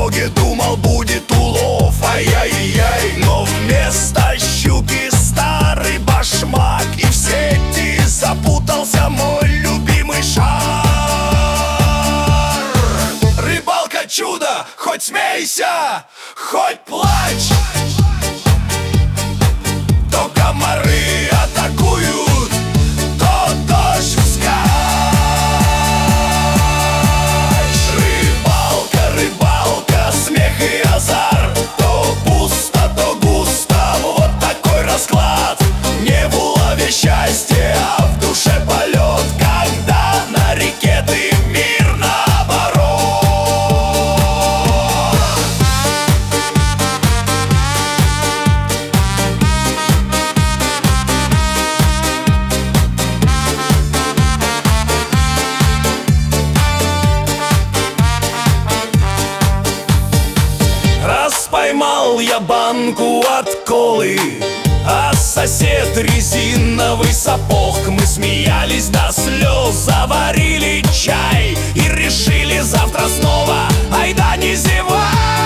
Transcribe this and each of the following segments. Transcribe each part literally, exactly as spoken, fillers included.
дороге думал, будет улов, ай-яй-яй. Но вместо щуки старый башмак, и в сети запутался мой любимый шар. Рыбалка чудо, хоть смейся, хоть плачь. То комары атакуют, то дождь вскачь. Рыбалка, рыбалка, смех и азарт. То пусто, то густо, вот такой расклад. Не в улове счастье, а в душе полет, когда на реке ты мир наоборот. Раз поймал я банку от колы, а сосед резиновый сапог. Мы смеялись до слез, заварили чай и решили завтра снова, айда не зевай.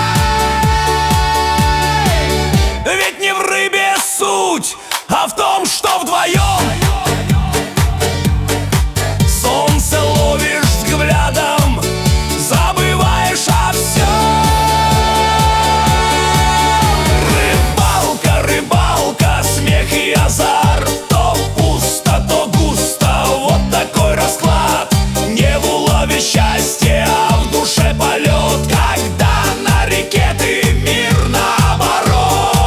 Ведь не в рыбе суть, а в том, что вдвоем солнце ловишь взглядом, забываешь о всем. Рыбалка, рыбалка, смех и азарт. То пусто, то густо, вот такой расклад. Не в улове счастье, а в душе полет, когда на реке ты мир наоборот.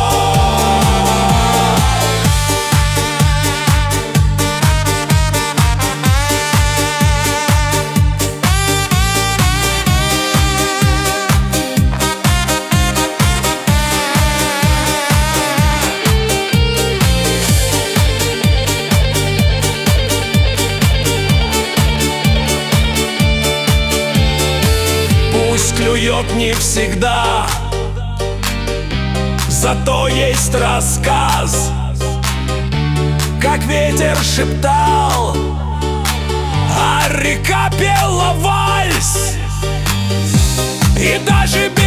Пусть клюет не всегда, зато есть рассказ, как ветер шептал, а река пела вальс. И даже